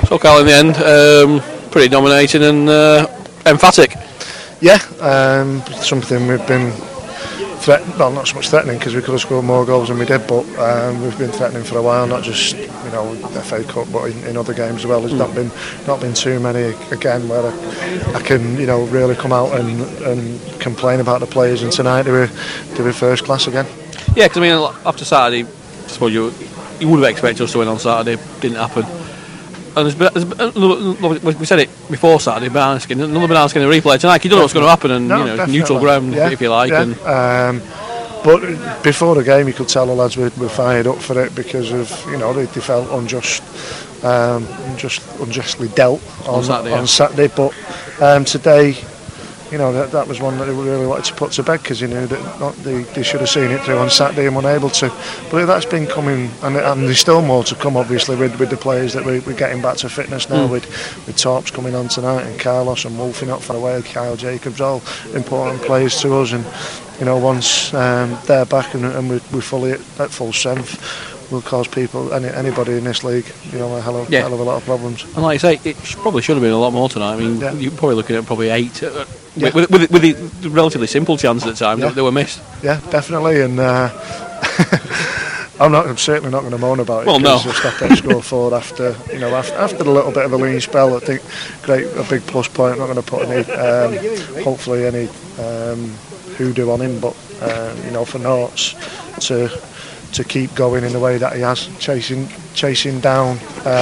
So, Carl, in the end, pretty dominating and emphatic. Yeah, something we've been well, not so much threatening because we could have scored more goals than we did, but we've been threatening for a while, not just the FA Cup, but in other games as well. There's not been too many again where I can really come out and complain about the players. And tonight they were first class again. Yeah, because I mean after Saturday, I suppose you would have expected us to win on Saturday. Didn't happen. And we said it before Saturday, banana skin, another banana skin replay tonight. You don't know what's going to happen, and neutral ground, if you like. Yeah. But before the game, you could tell the lads were fired up for it because of they felt unjustly dealt on Saturday. But today, that was one that they really wanted to put to bed because they knew that they should have seen it through on Saturday and weren't able to. But that's been coming, and there's still more to come, obviously, with the players that we're getting back to fitness now, with Torps coming on tonight and Carlos and Wolfie not far away, Kyle Jacobs, all important players to us. And once they're back and we're fully at full strength, will cause anybody in this league, a hell of a lot of problems. And like I say, it probably should have been a lot more tonight. I mean, you're probably looking at probably 8, with the relatively simple chances at times that were missed. Yeah, definitely, and I'm certainly not going to moan about it. Well, no. Just after score 4 after the little bit of a lean spell, I think a big plus point. I'm not going to put any, hopefully any hoodoo on him, but for Norts to keep going in the way that he has, chasing down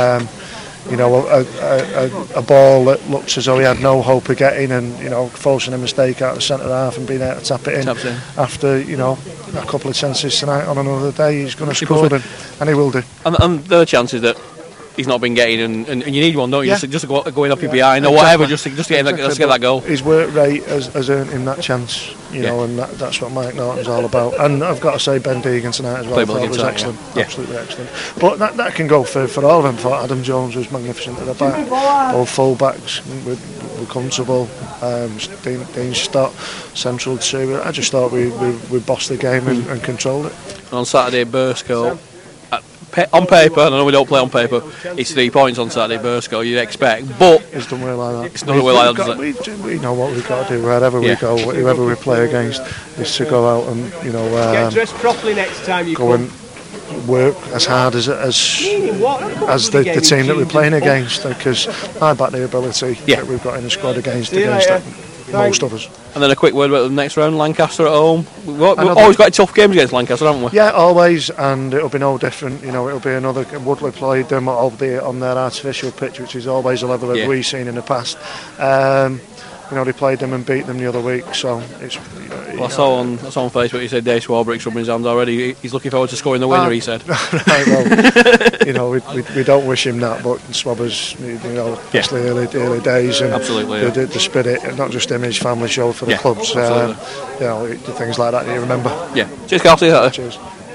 a ball that looks as though he had no hope of getting, and forcing a mistake out of the centre half and being able to tap it in after a couple of chances tonight. On another day he's going to score, and he will do. And there are chances that he's not been getting, and you need one, don't you? Yeah. Just going up your behind or whatever, just to get that goal. His work rate has earned him that chance, and that's what Mike Norton's all about. And I've got to say, Ben Deegan tonight as well, I thought it was excellent, absolutely excellent. But that can go for all of them. For Adam Jones was magnificent at the back. All full backs were comfortable. Dean Stott, central 2. I just thought we bossed the game and controlled it. And on Saturday, Burscough, on paper, and I know we don't play on paper, it's 3 points on Saturday, Burscough, you'd expect, but it's done well like that. It's done well like that. We know what we've got to do wherever we go, whoever we play against, is to go out and get dressed properly next time you go and work as hard as the team that we're playing against, because I back the ability that we've got in the squad against most of us. And then a quick word about the next round, Lancaster at home. We've always got tough games against Lancaster, haven't we? Yeah, always, and it'll be no different. It'll be another. Woodley played them, albeit on their artificial pitch, which is always a level that we've seen in the past. They played them and beat them the other week, so it's. I saw on Facebook he said Dave Swarbrick's rubbing his hands already. He's looking forward to scoring the winner. He said. Right, well, we don't wish him that, but Swabber's, especially early days, and absolutely, the spirit, not just him, his family showed for the clubs. Things like that you remember. Yeah. Cheers, Carl. See you later. Cheers.